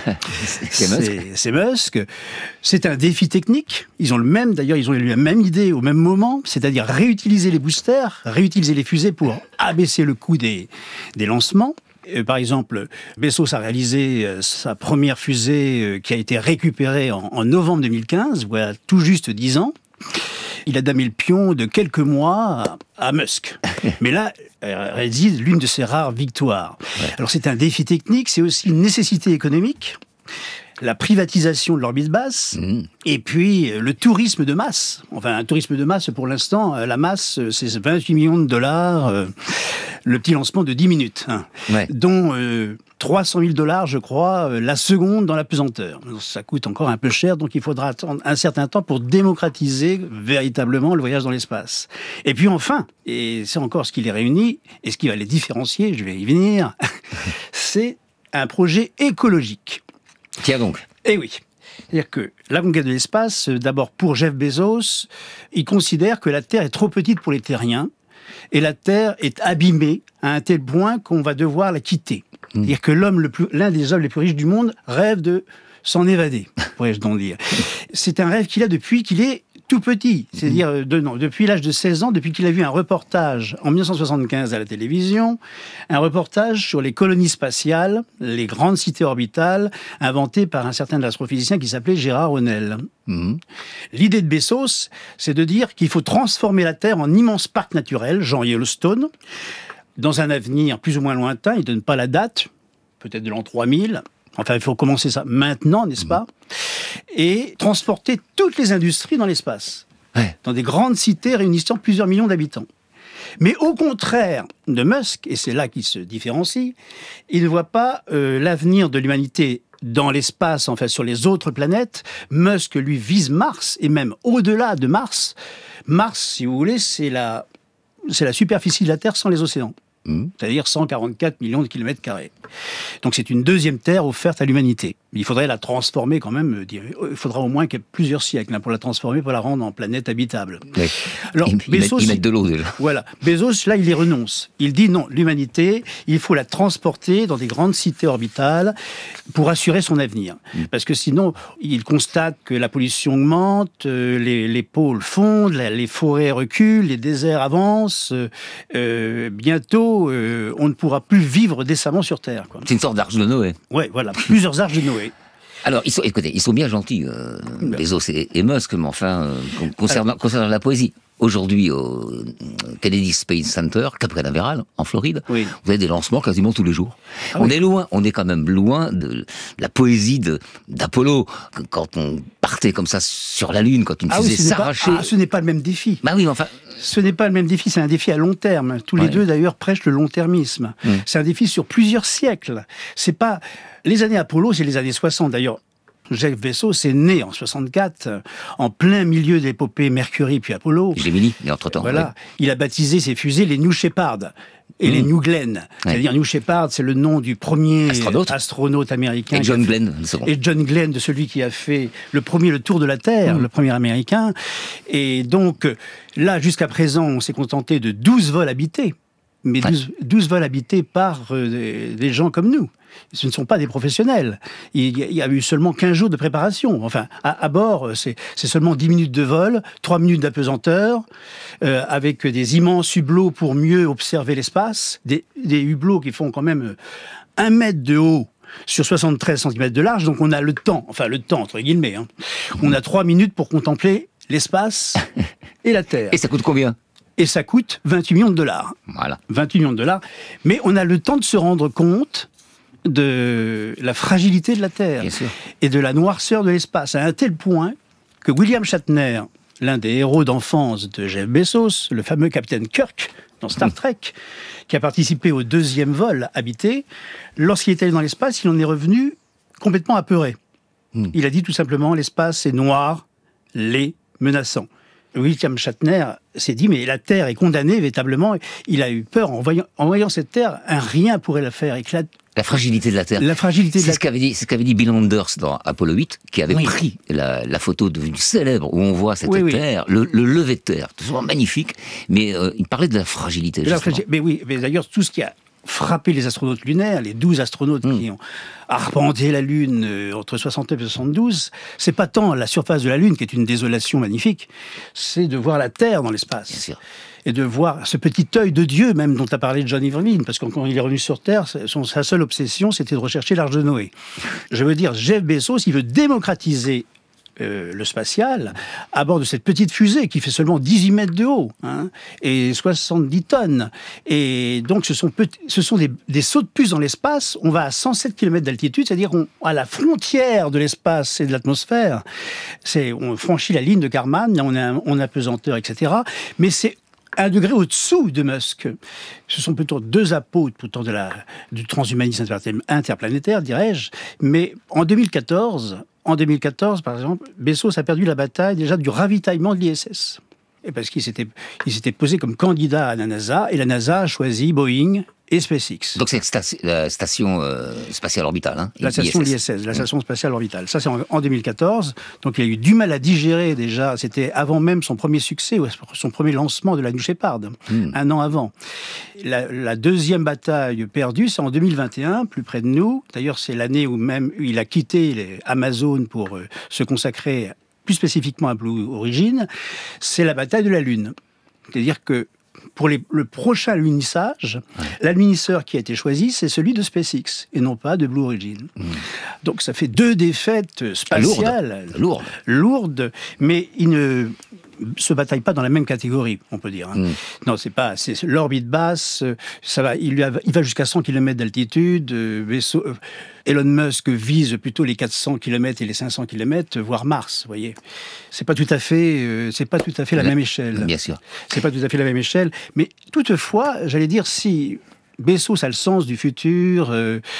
c'est Musk. C'est un défi technique. Ils ont eu la même idée au même moment, c'est-à-dire réutiliser les boosters, réutiliser les fusées pour abaisser le coût des lancements. Par exemple, Bezos a réalisé sa première fusée qui a été récupérée en novembre 2015, voilà tout juste 10 ans. Il a damé le pion de quelques mois à Musk. Mais là, réside l'une de ses rares victoires. Alors c'est un défi technique, c'est aussi une nécessité économique, la privatisation de l'orbite basse, et puis le tourisme de masse. Enfin, un tourisme de masse, pour l'instant, la masse, c'est $28 millions, le petit lancement de 10 minutes, dont $300 000, je crois, la seconde dans la pesanteur. Ça coûte encore un peu cher, donc il faudra attendre un certain temps pour démocratiser véritablement le voyage dans l'espace. Et puis enfin, et c'est encore ce qui les réunit, et ce qui va les différencier, je vais y venir, c'est un projet écologique. Tiens donc. Eh oui. C'est-à-dire que la conquête de l'espace, d'abord pour Jeff Bezos, il considère que la Terre est trop petite pour les terriens, et la Terre est abîmée à un tel point qu'on va devoir la quitter. C'est-à-dire que l'un des hommes les plus riches du monde rêve de s'en évader, pourrais-je donc dire. C'est un rêve qu'il a depuis qu'il est tout petit, c'est-à-dire depuis l'âge de 16 ans, depuis qu'il a vu un reportage en 1975 à la télévision, un reportage sur les colonies spatiales, les grandes cités orbitales, inventées par un certain astrophysicien qui s'appelait Gérard O'Neill. L'idée de Bezos, c'est de dire qu'il faut transformer la Terre en immense parc naturel, genre Yellowstone, dans un avenir plus ou moins lointain, il ne donne pas la date, peut-être de l'an 3000, enfin il faut commencer ça maintenant, n'est-ce pas? Et transporter toutes les industries dans l'espace, dans des grandes cités réunissant plusieurs millions d'habitants. Mais au contraire de Musk, et c'est là qu'il se différencie, il ne voit pas l'avenir de l'humanité dans l'espace, en fait, sur les autres planètes. Musk, lui, vise Mars, et même au-delà de Mars. Mars, si vous voulez, c'est la superficie de la Terre sans les océans. c'est-à-dire 144 millions de kilomètres carrés. Donc c'est une deuxième Terre offerte à l'humanité. Il faudrait la transformer quand même, il faudra au moins plusieurs siècles pour la transformer, pour la rendre en planète habitable. Oui. Alors, Bezos, ils mettent de l'eau déjà. Voilà. Bezos, là, il y renonce. Il dit non, l'humanité, il faut la transporter dans des grandes cités orbitales pour assurer son avenir. Parce que sinon, il constate que la pollution augmente, les pôles fondent, les forêts reculent, les déserts avancent. Bientôt, on ne pourra plus vivre décemment sur Terre. C'est une sorte d'arche de Noé. Oui, voilà, plusieurs arches de Noé. Alors, ils sont bien gentils, Bezos et Musk, mais enfin, concernant la poésie. Aujourd'hui, au Kennedy Space Center, Cap Canaveral, en Floride, vous avez des lancements quasiment tous les jours. On est quand même loin de la poésie d'Apollo. Quand on partait comme ça sur la Lune, quand une fusée s'arrachait... ce n'est pas le même défi. Bah oui, mais enfin... Ce n'est pas le même défi, c'est un défi à long terme. Tous les deux, d'ailleurs, prêchent le long-termisme. C'est un défi sur plusieurs siècles. C'est pas... Les années Apollo, c'est les années 60. D'ailleurs, Jeff Bezos est né en 64, en plein milieu de l'épopée Mercury puis Apollo. Gemini, mais entre-temps. Voilà. Il a baptisé ses fusées les New Shepard et les New Glenn. C'est-à-dire New Shepard, c'est le nom du premier astronaute américain. Et John Glenn, le second. Et John Glenn, de celui qui a fait le tour de la Terre, le premier américain. Et donc, là, jusqu'à présent, on s'est contenté de 12 vols habités. Mais 12 vols habités par des gens comme nous. Ce ne sont pas des professionnels. Il y a eu seulement 15 jours de préparation. Enfin, à bord, c'est seulement 10 minutes de vol, 3 minutes d'apesanteur, avec des immenses hublots pour mieux observer l'espace, des hublots qui font quand même 1 mètre de haut sur 73 cm de large, donc on a le temps entre guillemets, on a 3 minutes pour contempler l'espace et la Terre. Et ça coûte combien ? Et ça coûte 28 millions de dollars. Voilà. 28 millions de dollars. Mais on a le temps de se rendre compte de la fragilité de la Terre et de la noirceur de l'espace, à un tel point que William Shatner, l'un des héros d'enfance de Jeff Bezos, le fameux capitaine Kirk dans Star Trek, qui a participé au 2e vol habité, lorsqu'il est allé dans l'espace, il en est revenu complètement apeuré. Il a dit tout simplement, l'espace est noir, laid, menaçant. William Shatner s'est dit, mais la Terre est condamnée véritablement. Il a eu peur, en voyant cette Terre, un rien pourrait la faire éclater. La fragilité de la Terre. C'est ce qu'avait dit Bill Anders dans Apollo 8, qui avait pris la photo devenue célèbre, où on voit cette Terre, le lever de Terre, tout souvent magnifique, mais il parlait de la fragilité. Mais d'ailleurs, tout ce qui a frappé les astronautes lunaires, les 12 astronautes qui ont arpenté la Lune entre 69 et 72, c'est pas tant la surface de la Lune, qui est une désolation magnifique, c'est de voir la Terre dans l'espace. Bien sûr. Et de voir ce petit œil de Dieu, même dont a parlé John Irving, parce que quand il est revenu sur Terre, sa seule obsession, c'était de rechercher l'Arche de Noé. Je veux dire, Jeff Bezos, il veut démocratiser le spatial à bord de cette petite fusée qui fait seulement 18 mètres de haut et 70 tonnes. Et donc, ce sont des sauts de puce dans l'espace. On va à 107 km d'altitude, c'est-à-dire à la frontière de l'espace et de l'atmosphère. On franchit la ligne de Kármán, on a pesanteur, etc. Mais c'est 1 degré au-dessous de Musk. Ce sont plutôt 2 apôtres pourtant du transhumanisme interplanétaire, dirais-je. Mais en 2014, par exemple, Bezos a perdu la bataille déjà du ravitaillement de l'ISS. Et parce qu'il s'était posé comme candidat à la NASA, et la NASA a choisi Boeing et SpaceX. Donc c'est la station spatiale orbitale. La station de l'ISS, la station spatiale orbitale. Ça, c'est en 2014. Donc il a eu du mal à digérer déjà. C'était avant même son premier succès, son premier lancement de la New Shepard, 1 an avant. La deuxième bataille perdue, c'est en 2021, plus près de nous. D'ailleurs, c'est l'année où même il a quitté Amazon pour se consacrer plus spécifiquement à Blue Origin. C'est la bataille de la Lune. C'est-à-dire que pour le prochain lunissage, l'alunisseur qui a été choisi, c'est celui de SpaceX, et non pas de Blue Origin. Donc ça fait 2 défaites spatiales. Lourdes, mais ils ne se bataillent pas dans la même catégorie, on peut dire. Non, c'est l'orbite basse, ça va, il va jusqu'à 100 km d'altitude, Elon Musk vise plutôt les 400 km et les 500 km, voire Mars, vous voyez. C'est pas tout à fait la même échelle. Bien sûr. C'est pas tout à fait la même échelle, mais toutefois, j'allais dire, si Bezos a le sens du futur,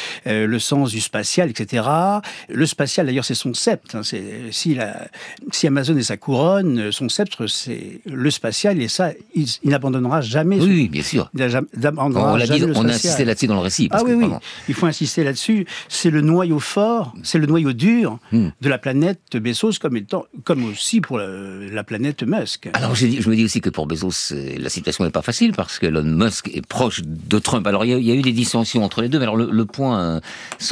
le sens du spatial, etc. Le spatial, d'ailleurs, c'est son sceptre. Hein. Si Amazon est sa couronne, son sceptre, c'est le spatial, et ça, il n'abandonnera jamais. Oui, bien sûr. On l'a dit, on a insisté là-dessus dans le récit. Ah oui, il faut insister là-dessus. C'est le noyau fort, c'est le noyau dur de la planète Bezos, comme aussi pour la planète Musk. Alors, je me dis aussi que pour Bezos, la situation n'est pas facile, parce que Elon Musk est proche de Trump. Alors, il y a eu des dissensions entre les deux, mais alors le Point a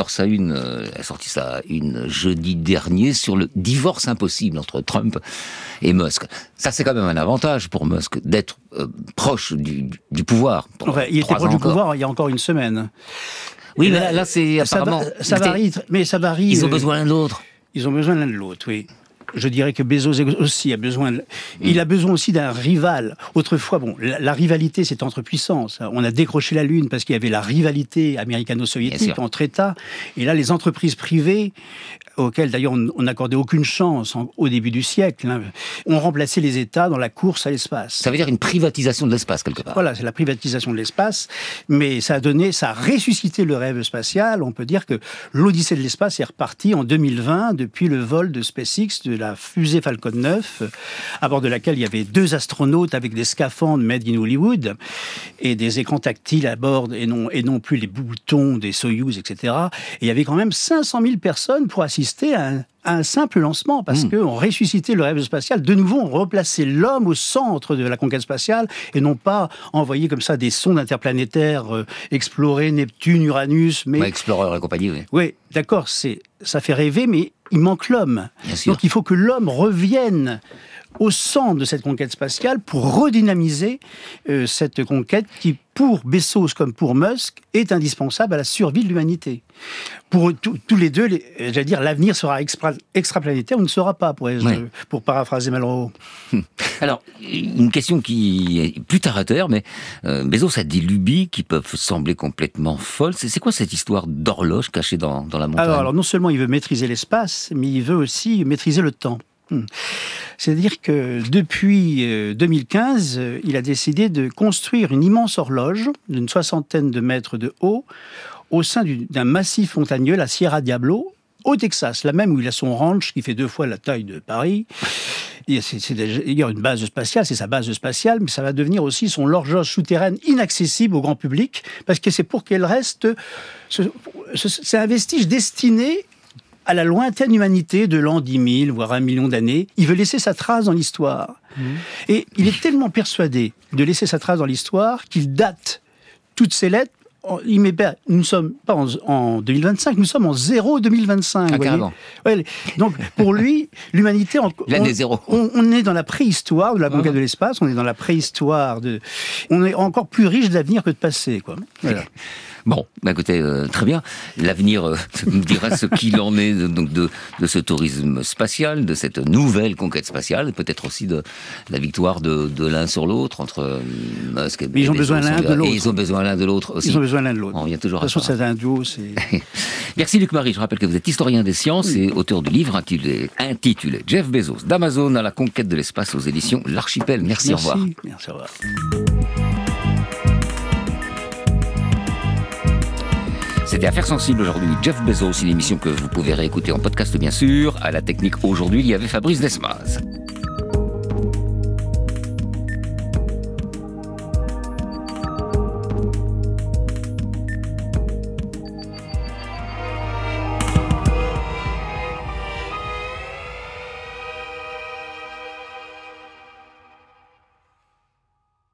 sorti sa une jeudi dernier sur le divorce impossible entre Trump et Musk. Ça, c'est quand même un avantage pour Musk d'être proche du pouvoir. Enfin, il était proche du pouvoir il y a encore une semaine. Oui, mais là c'est apparemment... Ça varie, mais ça varie... Ils ont besoin l'un de l'autre. Ils ont besoin l'un de l'autre, oui. Je dirais que Bezos aussi a besoin... Il a besoin aussi d'un rival. Autrefois, bon, la rivalité, c'est entre puissances. On a décroché la Lune parce qu'il y avait la rivalité américano-soviétique entre États. Et là, les entreprises privées, auxquelles d'ailleurs on n'accordait aucune chance au début du siècle, ont remplacé les États dans la course à l'espace. Ça veut dire une privatisation de l'espace, quelque part. Voilà, c'est la privatisation de l'espace. Mais ça a ressuscité le rêve spatial. On peut dire que l'Odyssée de l'espace est repartie en 2020 depuis le vol de SpaceX, de la fusée Falcon 9, à bord de laquelle il y avait 2 astronautes avec des scaphandres made in Hollywood et des écrans tactiles à bord et non plus les boutons des Soyouz, etc. Et il y avait quand même 500 000 personnes pour assister à un simple lancement, parce qu'on ressuscitait le rêve spatial. De nouveau, on replaçait l'homme au centre de la conquête spatiale et non pas envoyer comme ça des sondes interplanétaires explorer Neptune, Uranus. Mais Explorer et compagnie, oui. Oui, d'accord, ça fait rêver, mais il manque l'homme. Donc il faut que l'homme revienne au centre de cette conquête spatiale pour redynamiser cette conquête qui, pour Bezos comme pour Musk, est indispensable à la survie de l'humanité. Pour tous les deux, j'allais dire, l'avenir sera extraplanétaire ou ne sera pas, pour paraphraser Malraux. Alors, une question qui est plus terre à terre, mais Bezos a des lubies qui peuvent sembler complètement folles. C'est quoi cette histoire d'horloge cachée dans la montagne ? Alors, non seulement il veut maîtriser l'espace, mais il veut aussi maîtriser le temps. C'est-à-dire que depuis 2015, il a décidé de construire une immense horloge d'une 60aine de mètres de haut au sein d'un massif montagneux, la Sierra Diablo, au Texas, là même où il a son ranch qui fait 2 fois la taille de Paris. Il y a une base spatiale, c'est sa base spatiale, mais ça va devenir aussi son horloge souterraine inaccessible au grand public, parce que c'est pour qu'elle reste... C'est un vestige destiné à la lointaine humanité de l'an 10 000, voire 1 million d'années. Il veut laisser sa trace dans l'histoire. Et il est tellement persuadé de laisser sa trace dans l'histoire qu'il date toutes ses lettres. Nous ne sommes pas en 2025, nous sommes en 2025. Carrément. Ouais, donc, pour lui, l'humanité... L'année zéro. On est dans la préhistoire de la conquête de l'espace, on est dans la préhistoire de... On est encore plus riche d'avenir que de passé, quoi. Voilà. Bon, écoutez, très bien. L'avenir nous dira ce qu'il en est de ce tourisme spatial, de cette nouvelle conquête spatiale, peut-être aussi de la victoire de l'un sur l'autre entre Musk et Bezos. Ils ont besoin l'un de l'autre. Et ils ont besoin l'un de l'autre aussi. Ils ont besoin l'un de l'autre. On vient toujours de toute façon, c'est un duo. Merci Luc Marie. Je rappelle que vous êtes historien des sciences et auteur du livre intitulé Jeff Bezos, d'Amazon à la conquête de l'espace aux éditions L'Archipel. Merci, au revoir. Merci, au revoir. C'était Affaires sensibles aujourd'hui. Jeff Bezos, une émission que vous pouvez réécouter en podcast bien sûr. À la technique aujourd'hui, il y avait Fabrice Desmas.